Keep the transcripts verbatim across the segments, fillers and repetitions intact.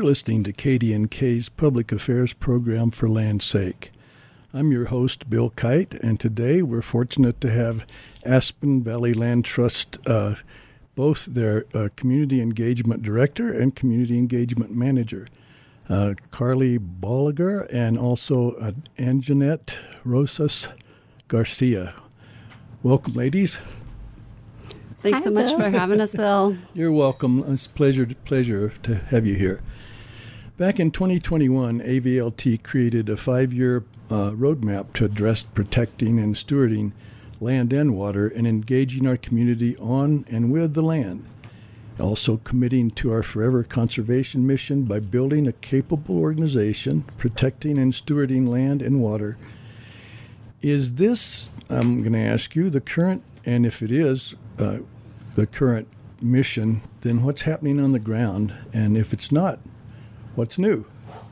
listening to K D N K's Public Affairs program For Land's Sake. I'm your host, Bill Kite, and today we're fortunate to have Aspen Valley Land Trust, uh, both their uh, Community Engagement Director and Community Engagement Manager, uh, Carly Bolliger, and also uh, Anjanette Rosas Garcia. Welcome, ladies. Thanks Hi, so much Bill. for having us, Bill. You're welcome. It's a pleasure, pleasure to have you here. Back in twenty twenty-one, A V L T created a five-year uh, roadmap to address protecting and stewarding land and water and engaging our community on and with the land. Also committing to our forever conservation mission by building a capable organization protecting and stewarding land and water. Is this, I'm going to ask you, the current, and if it is, uh, the current mission, then what's happening on the ground? And if it's not, what's new?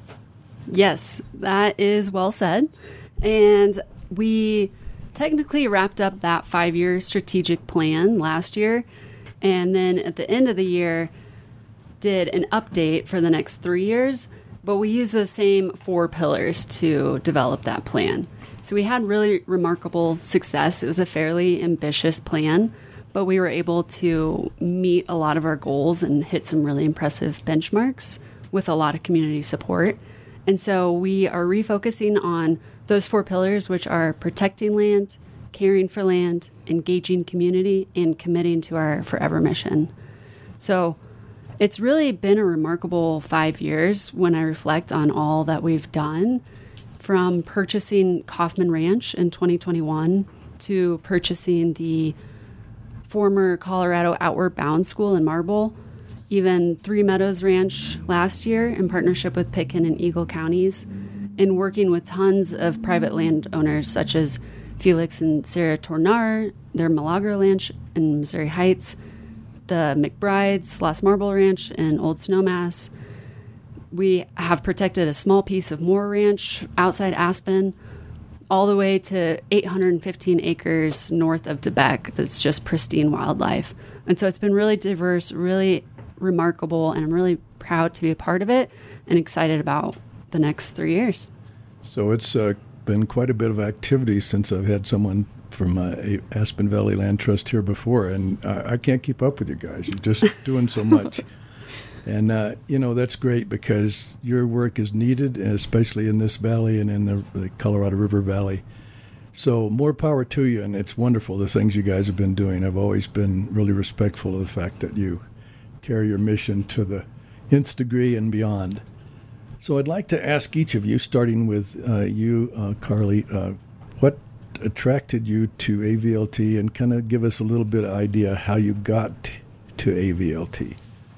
Yes, that is well said. And we technically wrapped up that five-year strategic plan last year. And then at the end of the year, did an update for the next three years. But we used the same four pillars to develop that plan. So we had really remarkable success. It was a fairly ambitious plan, but we were able to meet a lot of our goals and hit some really impressive benchmarks with a lot of community support. And so we are refocusing on those four pillars, which are protecting land, caring for land, engaging community, and committing to our forever mission. So it's really been a remarkable five years when I reflect on all that we've done, from purchasing Kaufman Ranch in twenty twenty-one to purchasing the former Colorado Outward Bound School in Marble, even Three Meadows Ranch last year in partnership with Pitkin and Eagle counties, and working with tons of private landowners such as Felix and Sarah Tornar, their Milagro Ranch in Missouri Heights, the McBrides, Lost Marble Ranch, and Old Snowmass. We have protected a small piece of Moore Ranch outside Aspen, all the way to eight hundred fifteen acres north of Debec that's just pristine wildlife. And so it's been really diverse, really remarkable, and I'm really proud to be a part of it and excited about the next three years. So it's uh, been quite a bit of activity since I've had someone from uh, Aspen Valley Land Trust here before, and uh, I can't keep up with you guys. You're just doing so much. And, uh, you know, that's great because your work is needed, especially in this valley and in the, the Colorado River Valley. So more power to you, and it's wonderful, the things you guys have been doing. I've always been really respectful of the fact that you carry your mission to the nth degree and beyond. So I'd like to ask each of you, starting with uh, you, uh, Carly, uh, what attracted you to A V L T, and kind of give us a little bit of idea how you got to A V L T.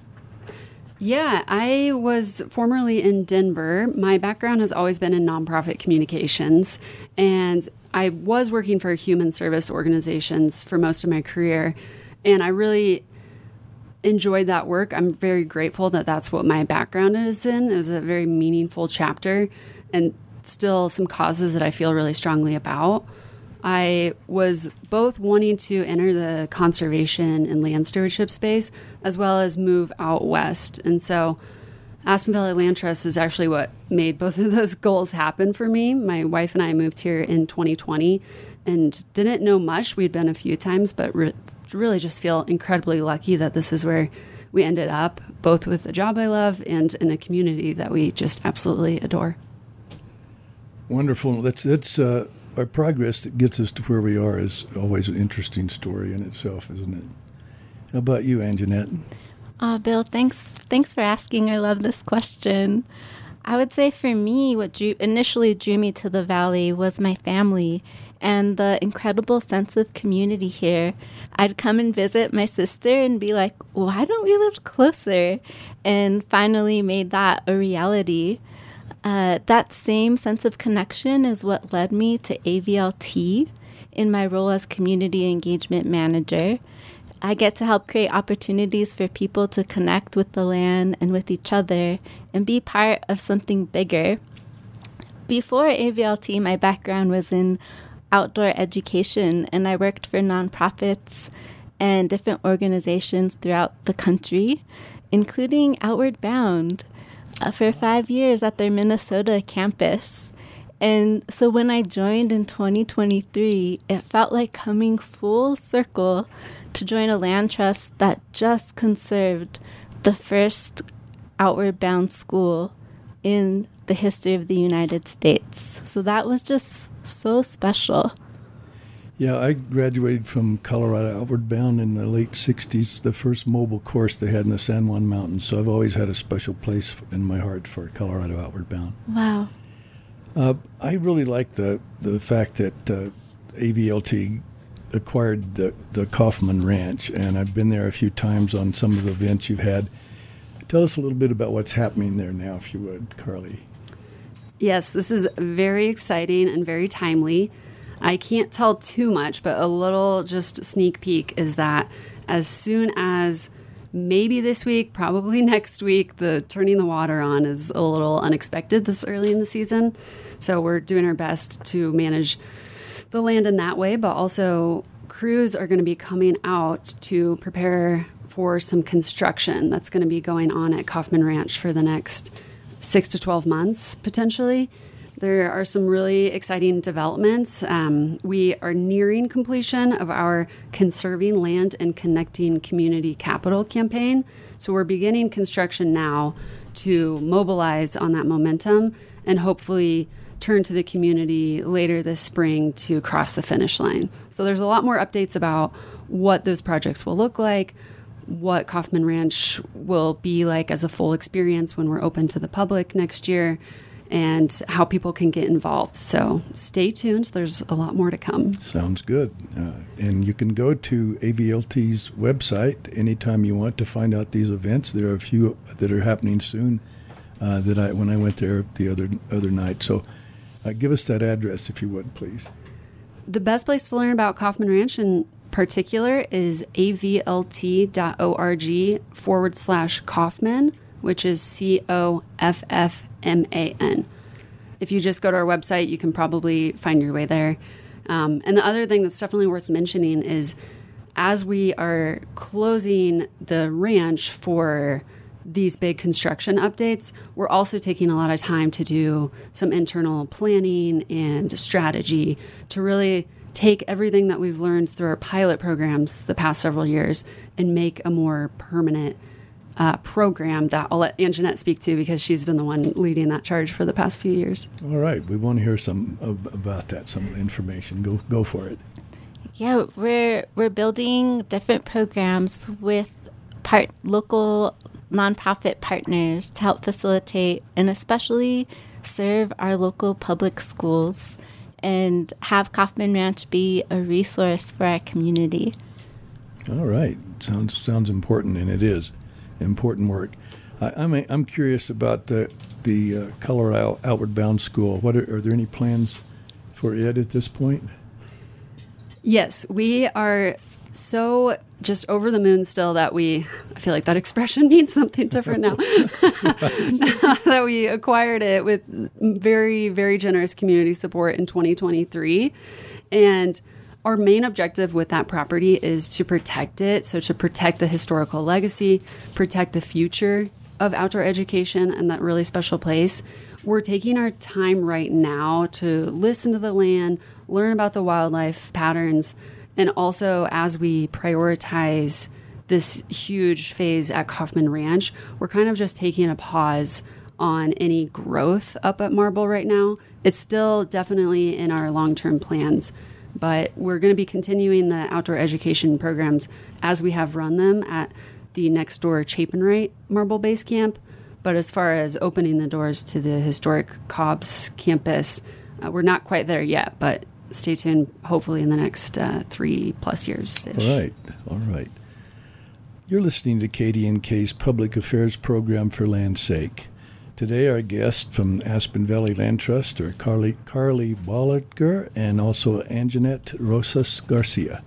Yeah, I was formerly in Denver. My background has always been in nonprofit communications, and I was working for human service organizations for most of my career, and I really enjoyed that work. I'm very grateful that that's what my background is in. It was a very meaningful chapter, and still some causes that I feel really strongly about. I was both wanting to enter the conservation and land stewardship space as well as move out west. And so Aspen Valley Land Trust is actually what made both of those goals happen for me. My wife and I moved here in twenty twenty and didn't know much. We'd been a few times, but re- really just feel incredibly lucky that this is where we ended up, both with a job I love and in a community that we just absolutely adore. Wonderful. That's, that's, uh, our progress that gets us to where we are is always an interesting story in itself, isn't it? How about you, Anjanette? Uh, Bill, thanks thanks for asking. I love this question. I would say for me, what drew, initially drew me to the Valley was my family and the incredible sense of community here. I'd come and visit my sister and be like, why don't we live closer? And finally made that a reality. Uh, that same sense of connection is what led me to A V L T in my role as Community Engagement Manager. I get to help create opportunities for people to connect with the land and with each other and be part of something bigger. Before A V L T, my background was in outdoor education, and I worked for nonprofits and different organizations throughout the country, including Outward Bound. uh, for five years at their Minnesota campus. And so when I joined in twenty twenty-three, it felt like coming full circle to join a land trust that just conserved the first outward bound school in the history of the United States. So that was just so special. Yeah, I graduated from Colorado Outward Bound in the late sixties, the first mobile course they had in the San Juan Mountains. So I've always had a special place in my heart for Colorado Outward Bound. Wow. Uh, I really like the, the fact that uh, A V L T acquired the, the Kaufman Ranch, and I've been there a few times on some of the events you've had. Tell us a little bit about what's happening there now, if you would, Carly. Yes, this is very exciting and very timely. I can't tell too much, but a little just sneak peek is that as soon as maybe this week, probably next week, the turning the water on is a little unexpected this early in the season. So we're doing our best to manage the land in that way, but also crews are going to be coming out to prepare for some construction that's going to be going on at Kaufman Ranch for the next six to twelve months, potentially. There are some really exciting developments. Um, we are nearing completion of our Conserving Land and Connecting Community Capital campaign. So we're beginning construction now to mobilize on that momentum and hopefully turn to the community later this spring to cross the finish line. So there's a lot more updates about what those projects will look like, what Kaufman Ranch will be like as a full experience when we're open to the public next year, and how people can get involved. So stay tuned. There's a lot more to come. Sounds good. Uh, and you can go to A V L T's website anytime you want to find out these events. There are a few that are happening soon uh, that I when I went there the other other night. So uh, give us that address, if you would, please. The best place to learn about Kaufman Ranch in particular is avlt.org forward slash Kaufman, which is C O F F M A N. If you just go to our website, you can probably find your way there. Um, and the other thing that's definitely worth mentioning is as we are closing the ranch for these big construction updates, we're also taking a lot of time to do some internal planning and strategy to really take everything that we've learned through our pilot programs the past several years and make a more permanent Uh, program that I'll let Anjanette speak to because she's been the one leading that charge for the past few years. All right. We want to hear some of, about that, some information. Go go for it. Yeah, we're we're building different programs with part local nonprofit partners to help facilitate and especially serve our local public schools and have Kaufman Ranch be a resource for our community. All right. Sounds sounds important, and it is. Important work. I, I'm a, I'm curious about the the uh, Colorado Outward Bound School. What are, are there any plans for it at this point? Yes, we are so just over the moon still that we, I feel like that expression means something different now, that we acquired it with very, very generous community support in twenty twenty-three. And our main objective with that property is to protect it, so to protect the historical legacy, protect the future of outdoor education and that really special place. We're taking our time right now to listen to the land, learn about the wildlife patterns, and also as we prioritize this huge phase at Kaufman Ranch, we're kind of just taking a pause on any growth up at Marble right now. It's still definitely in our long-term plans, but we're going to be continuing the outdoor education programs as we have run them at the next door Chapinwright Marble Base Camp. But as far as opening the doors to the historic Cobbs campus, uh, we're not quite there yet, but stay tuned, hopefully in the next uh, three plus years. All right. All right. You're listening to K D N K's Public Affairs Program for Land's Sake. Today, our guests from Aspen Valley Land Trust are Carly, Carly Bolliger and also Anjanette Rosas Garcia.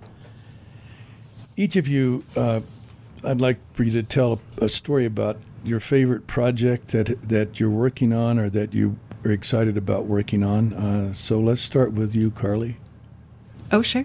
Each of you, uh, I'd like for you to tell a story about your favorite project that that you're working on or that you are excited about working on. Uh, so let's start with you, Carly. Oh, sure.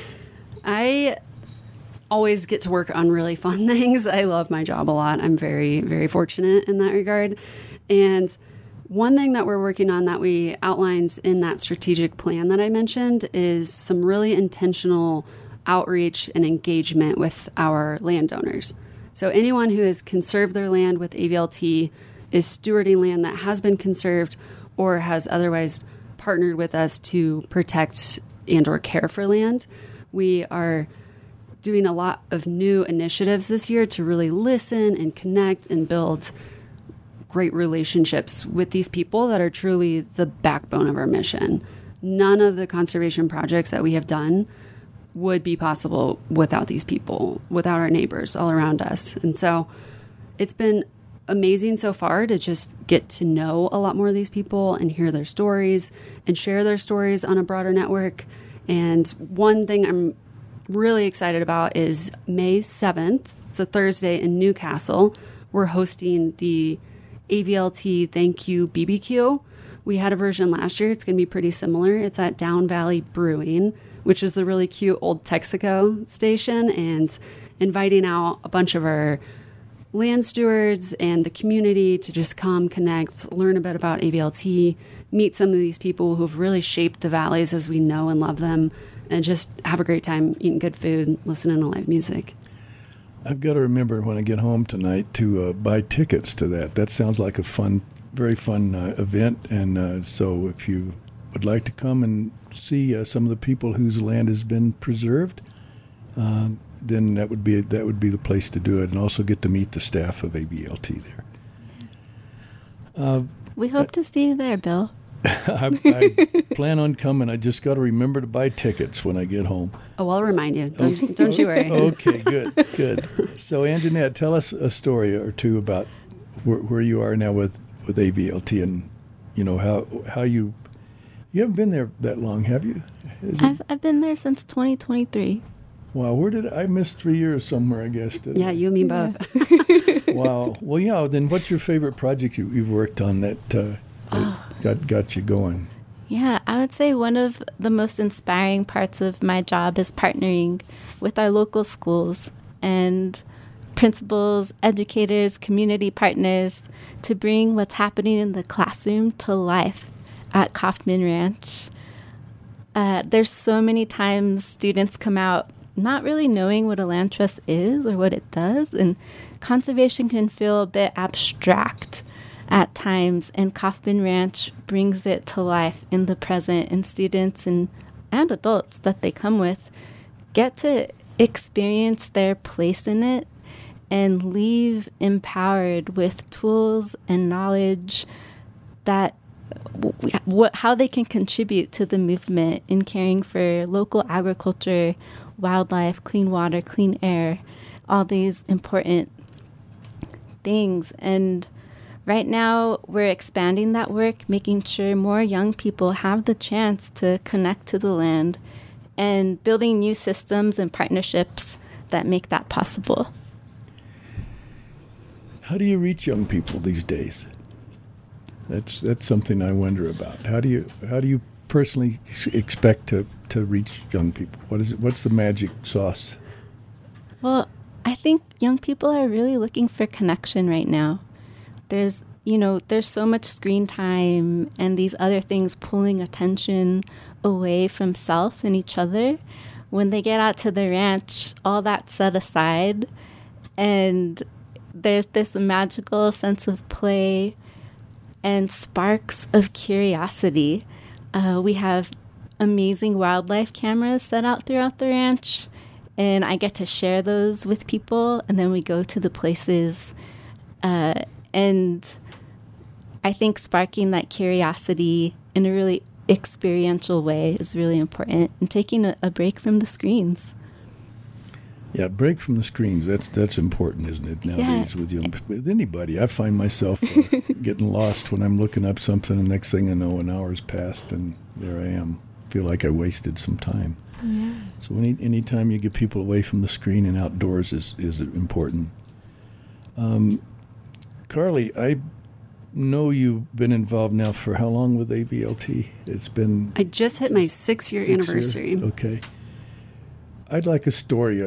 I always get to work on really fun things. I love my job a lot. I'm very, very fortunate in that regard. And one thing that we're working on that we outlined in that strategic plan that I mentioned is some really intentional outreach and engagement with our landowners. So anyone who has conserved their land with A V L T is stewarding land that has been conserved or has otherwise partnered with us to protect and or care for land. We are doing a lot of new initiatives this year to really listen and connect and build great relationships with these people that are truly the backbone of our mission. None of the conservation projects that we have done would be possible without these people, without our neighbors all around us. And so it's been amazing so far to just get to know a lot more of these people and hear their stories and share their stories on a broader network. And one thing I'm really excited about is May seventh, it's a Thursday in Newcastle, we're hosting the A V L T Thank You B B Q. We had a version last year. It's going to be pretty similar. It's at Down Valley Brewing, which is the really cute old Texaco station, and inviting out a bunch of our land stewards and the community to just come, connect, learn a bit about A V L T, meet some of these people who've really shaped the valleys as we know and love them, and just have a great time eating good food, listening to live music. I've got to remember when I get home tonight to uh, buy tickets to that. That sounds like a fun, very fun uh, event. And uh, so if you would like to come and see uh, some of the people whose land has been preserved, uh, then that would be that would be the place to do it, and also get to meet the staff of A V L T there. Uh, we hope uh, to see you there, Bill. I, I plan on coming. I just got to remember to buy tickets when I get home. Oh, I'll remind you. Don't, okay. don't you worry. Okay, good, good. So, Anjanette, tell us a story or two about where, where you are now with, with A V L T, and you know how how you you haven't been there that long, have you? I've I've been there since twenty twenty-three. Wow, where did I, I missed three years somewhere? I guess. Yeah, you and me both. Wow. Well, yeah. Then, what's your favorite project you, you've worked on that? Uh, Oh. Got got you going? Yeah, I would say one of the most inspiring parts of my job is partnering with our local schools and principals, educators, community partners to bring what's happening in the classroom to life at Kaufman Ranch. Uh, there's so many times students come out not really knowing what a land trust is or what it does, and conservation can feel a bit abstract at times, and Kaufman Ranch brings it to life in the present, and students and, and adults that they come with get to experience their place in it and leave empowered with tools and knowledge that what how they can contribute to the movement in caring for local agriculture, wildlife, clean water, clean air, all these important things. And right now, we're expanding that work, making sure more young people have the chance to connect to the land and building new systems and partnerships that make that possible. How do you reach young people these days? That's that's something I wonder about. How do you how do you personally expect to, to reach young people? What is it, what's the magic sauce? Well, I think young people are really looking for connection right now. There's, you know, there's so much screen time and these other things pulling attention away from self and each other. When they get out to the ranch, all that's set aside, and there's this magical sense of play and sparks of curiosity. Uh, we have amazing wildlife cameras set out throughout the ranch, and I get to share those with people, and then we go to the places. Uh, and I think sparking that curiosity in a really experiential way is really important, and taking a, a break from the screens. Yeah, break from the screens. That's that's important, isn't it, nowadays? Yeah. With young, with anybody. I find myself uh, getting lost when I'm looking up something, and next thing I know, an hour's passed, and there I am. Feel like I wasted some time. Yeah. So any any time you get people away from the screen and outdoors is, is important. Um, Carly, I know you've been involved now for how long with A V L T? It's been... I just hit my six-year six anniversary. Years? Okay. I'd like a story, uh,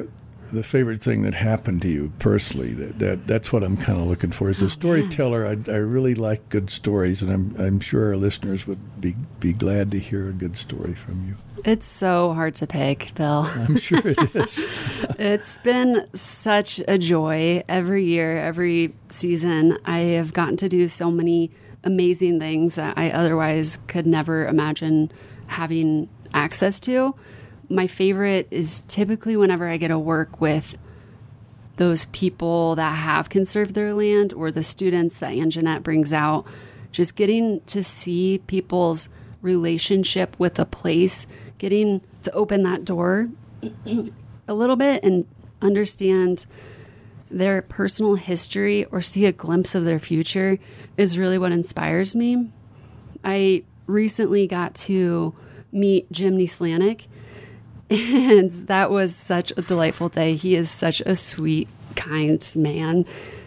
the favorite thing that happened to you personally. That, that that's what I'm kind of looking for. As a storyteller, I, I really like good stories, and I'm I'm sure our listeners would be be glad to hear a good story from you. It's so hard to pick, Bill. I'm sure it is. It's been such a joy every year, every season. I have gotten to do so many amazing things that I otherwise could never imagine having access to. My favorite is typically whenever I get to work with those people that have conserved their land or the students that Anjanette brings out, just getting to see people's relationship with a place, getting to open that door a little bit and understand their personal history or see a glimpse of their future is really what inspires me. I recently got to meet Jim Nieslanik, and that was such a delightful day. He is such a sweet, kind man.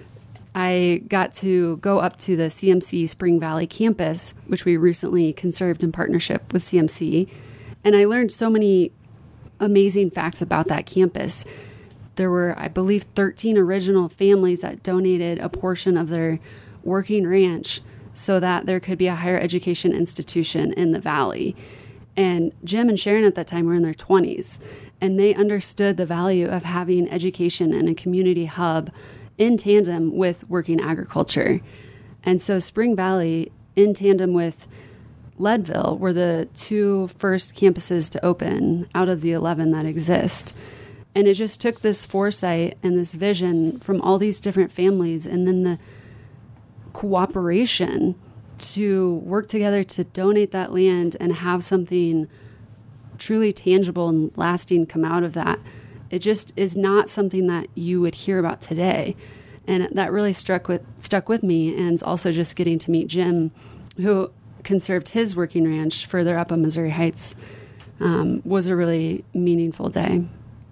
I got to go up to the C M C Spring Valley campus, which we recently conserved in partnership with C M C, and I learned so many amazing facts about that campus. There were, I believe, thirteen original families that donated a portion of their working ranch so that there could be a higher education institution in the valley. And Jim and Sharon at that time were in their twenties, and they understood the value of having education and a community hub in tandem with working agriculture. And so Spring Valley, in tandem with Leadville, were the two first campuses to open out of the eleven that exist. And it just took this foresight and this vision from all these different families, and then the cooperation to work together to donate that land and have something truly tangible and lasting come out of that. It just is not something that you would hear about today. And that really struck with stuck with me. And also just getting to meet Jim, who conserved his working ranch further up on Missouri Heights, um, was a really meaningful day.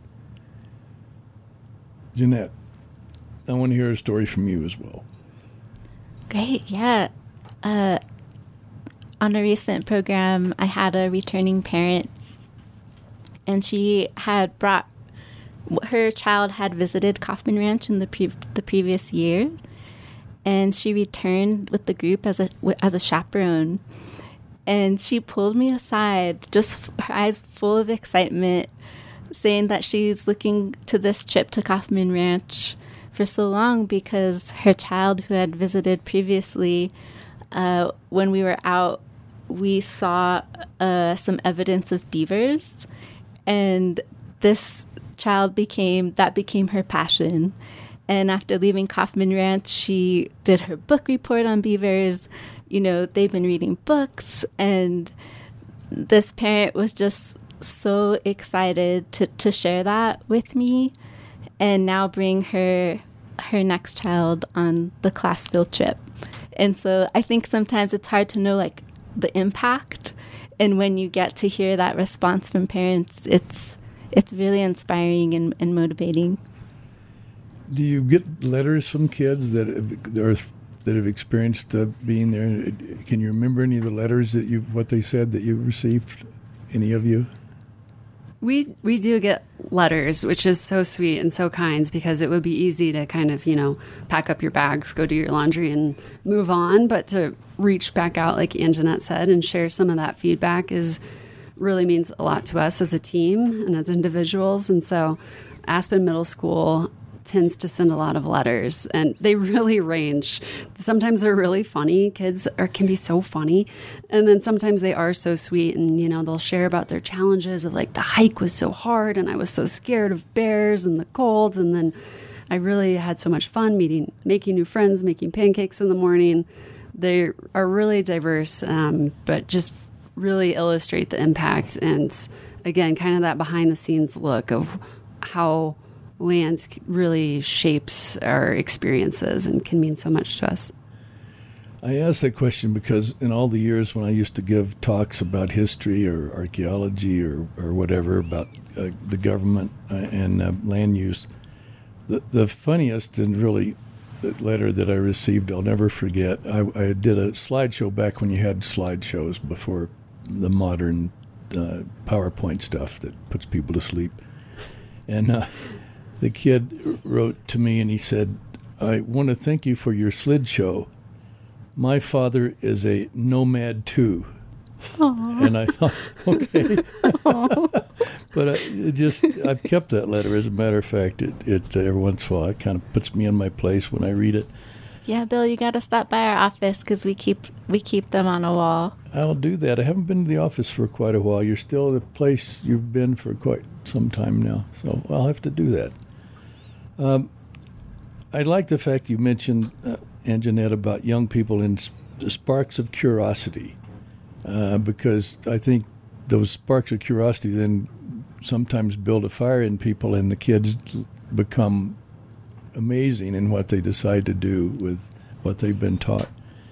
Jeanette, I want to hear a story from you as well. Great, yeah. Uh, on a recent program, I had a returning parent, and she had brought, her child had visited Kaufman Ranch in the pre- the previous year, and she returned with the group as a as a chaperone. And she pulled me aside, just her eyes full of excitement, saying that she's looking to this trip to Kaufman Ranch for so long because her child, who had visited previously, uh, when we were out, we saw uh, some evidence of beavers, and this child became, that became her passion. And after leaving Kaufman Ranch, she did her book report on beavers. You know, they've been reading books, and this parent was just so excited to, to share that with me, and now bring her her next child on the class field trip. And so I think sometimes it's hard to know, like, the impact, and when you get to hear that response from parents, it's it's really inspiring and, and motivating. Do you get letters from kids that have, are, that have experienced uh, being there? Can you remember any of the letters that you, what they said that you received, any of you? We we do get letters, which is so sweet and so kind, because it would be easy to kind of, you know, pack up your bags, go do your laundry, and move on. But to reach back out, like Anjanette said, and share some of that feedback is really means a lot to us as a team and as individuals. And so Aspen Middle School tends to send a lot of letters, and they really range. Sometimes they're really funny. Kids are, can be so funny. And then sometimes they are so sweet, and, you know, they'll share about their challenges of, like, the hike was so hard and I was so scared of bears and the cold. And then I really had so much fun meeting, making new friends, making pancakes in the morning. They are really diverse, um, but just really illustrate the impact. And again, kind of that behind the scenes look of how land really shapes our experiences and can mean so much to us. I asked that question because in all the years when I used to give talks about history or archaeology or, or whatever about uh, the government uh, and uh, land use, the, the funniest and really letter that I received, I'll never forget, I, I did a slideshow back when you had slideshows before the modern uh, PowerPoint stuff that puts people to sleep. And uh, the kid wrote to me and he said, I want to thank you for your sled show. My father is a nomad too. Aww. And I thought, okay. But I, it just, I've kept that letter. As a matter of fact, it, it every once in a while, it kind of puts me in my place when I read it. Yeah, Bill, you got to stop by our office because we keep we keep them on a wall. I'll do that. I haven't been to the office for quite a while. You're still the place you've been for quite some time now, so I'll have to do that. Um, I like the fact you mentioned, uh, Anjanette, about young people and sp- sparks of curiosity, uh, because I think those sparks of curiosity then sometimes build a fire in people, and the kids become amazing in what they decide to do with what they've been taught.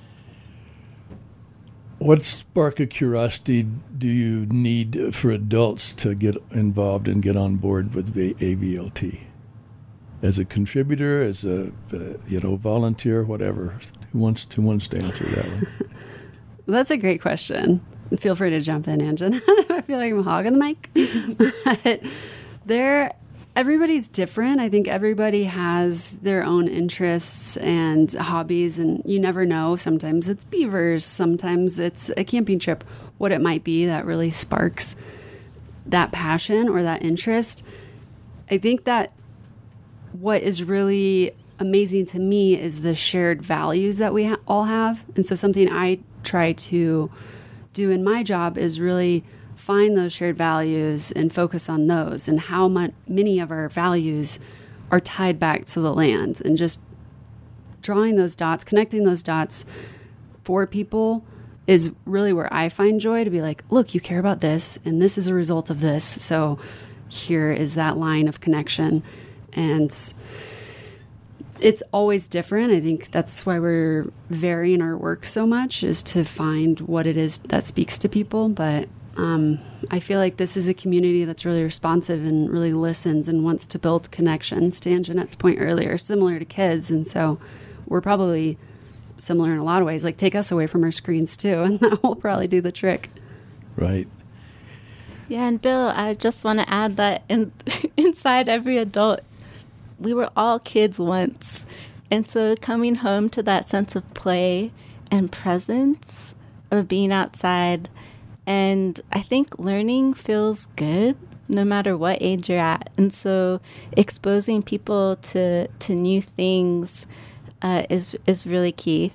What spark of curiosity do you need for adults to get involved and get on board with A V L T? As a contributor, as a uh, you know volunteer, whatever. Who wants who wants to answer that one? That's a great question. Feel free to jump in, Anjan. I feel like I'm hogging the mic. But there, everybody's different. I think everybody has their own interests and hobbies, and you never know. Sometimes it's beavers, sometimes it's a camping trip. What it might be that really sparks that passion or that interest. I think that what is really amazing to me is the shared values that we ha- all have. And so something I try to do in my job is really find those shared values and focus on those and how much, many of our values are tied back to the land, and just drawing those dots, connecting those dots for people is really where I find joy, to be like, look, you care about this and this is a result of this. So here is that line of connection. And it's always different. I think that's why we're varying our work so much, is to find what it is that speaks to people. But um, I feel like this is a community that's really responsive and really listens and wants to build connections, to Anjanette's point earlier, similar to kids. And so we're probably similar in a lot of ways. Like, take us away from our screens too, and that will probably do the trick. Right. Yeah, and Bill, I just want to add that in, inside every adult, we were all kids once. And so coming home to that sense of play and presence of being outside, and I think learning feels good no matter what age you're at. And so exposing people to, to new things uh, is is really key.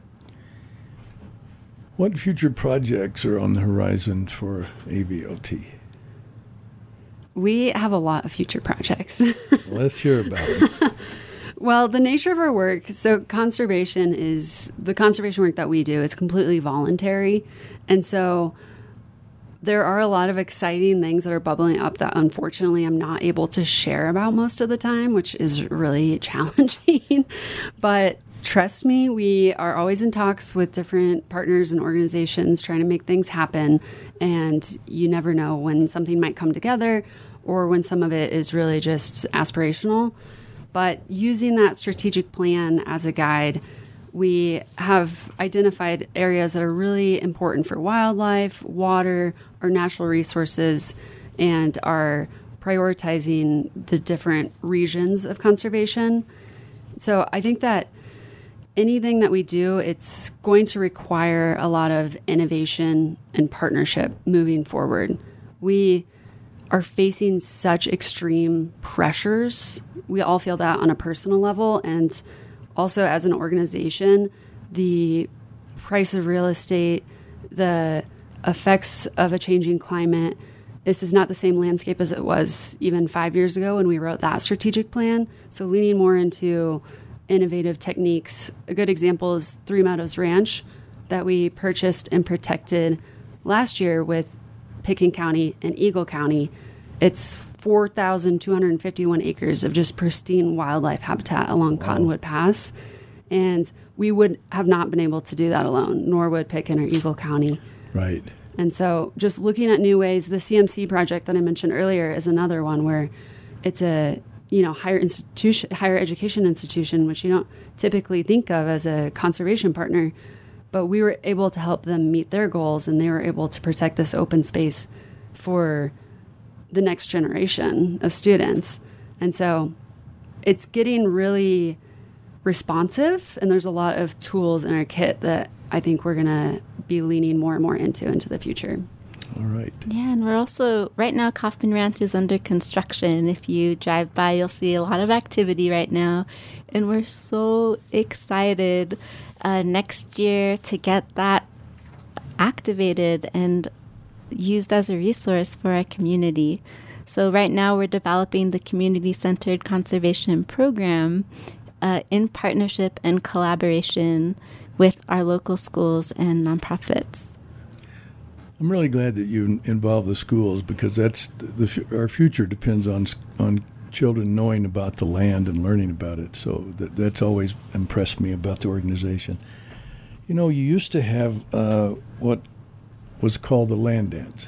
What future projects are on the horizon for A V L T? We have a lot of future projects. Let's hear about it. Well, the nature of our work, so conservation is, the conservation work that we do is completely voluntary. And so there are a lot of exciting things that are bubbling up that unfortunately I'm not able to share about most of the time, which is really challenging. But trust me, we are always in talks with different partners and organizations trying to make things happen. And you never know when something might come together or when some of it is really just aspirational. But using that strategic plan as a guide, we have identified areas that are really important for wildlife, water, our natural resources, and are prioritizing the different regions of conservation. So I think that anything that we do, it's going to require a lot of innovation and partnership moving forward. We are facing such extreme pressures. We all feel that on a personal level, and also as an organization, the price of real estate, the effects of a changing climate. This is not the same landscape as it was even five years ago when we wrote that strategic plan. So leaning more into innovative techniques. A good example is Three Meadows Ranch that we purchased and protected last year with Pitkin County and Eagle County. It's four thousand two hundred fifty-one acres of just pristine wildlife habitat along wow. Cottonwood Pass. And we would have not been able to do that alone, nor would Pitkin or Eagle County. Right. And so just looking at new ways, the C M C project that I mentioned earlier is another one where it's a, you know, higher institution, higher education institution, which you don't typically think of as a conservation partner, but we were able to help them meet their goals, and they were able to protect this open space for the next generation of students. And so it's getting really responsive, and there's a lot of tools in our kit that I think we're going to be leaning more and more into into the future. All right. Yeah, and we're also, right now, Kaufman Ranch is under construction. If you drive by, you'll see a lot of activity right now. And we're so excited uh, next year to get that activated and used as a resource for our community. So right now, we're developing the Community-Centered Conservation Program uh, in partnership and collaboration with our local schools and nonprofits. I'm really glad that you involve the schools, because that's the, the our future depends on on children knowing about the land and learning about it. So that, that's always impressed me about the organization. You know, you used to have uh, what was called the land dance,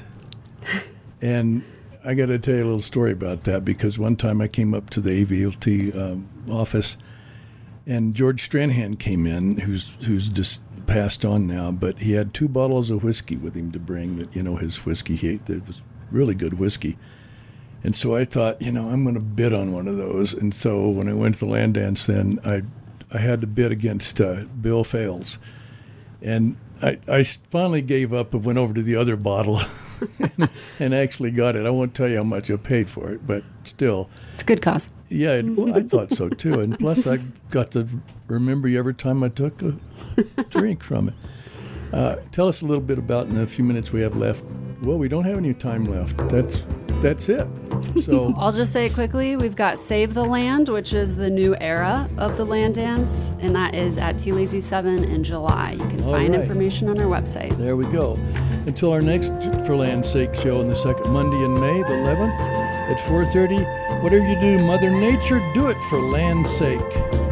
and I got to tell you a little story about that, because one time I came up to the A V L T um, office, and George Stranahan came in, who's who's just passed on now, but he had two bottles of whiskey with him to bring. That, you know, his whiskey, he ate, it was really good whiskey. And so I thought, you know, I'm going to bid on one of those. And so when I went to the land dance, then I I had to bid against uh, Bill Fales. And I, I finally gave up and went over to the other bottle and, and actually got it. I won't tell you how much I paid for it, but still. It's a good cause. Yeah, it, well, I thought so too. And plus I got to remember you every time I took a drink from it. Uh, tell us a little bit about, in the few minutes we have left. Well, we don't have any time left. That's that's it. So I'll just say it quickly. We've got Save the Land, which is the new era of the land dance, and that is at T Lazy seven in July. You can All find right. information on our website. There we go. Until our next For Land's Sake show on the second Monday in May, the eleventh, at four thirty. Whatever you do, Mother Nature, do it for land's sake.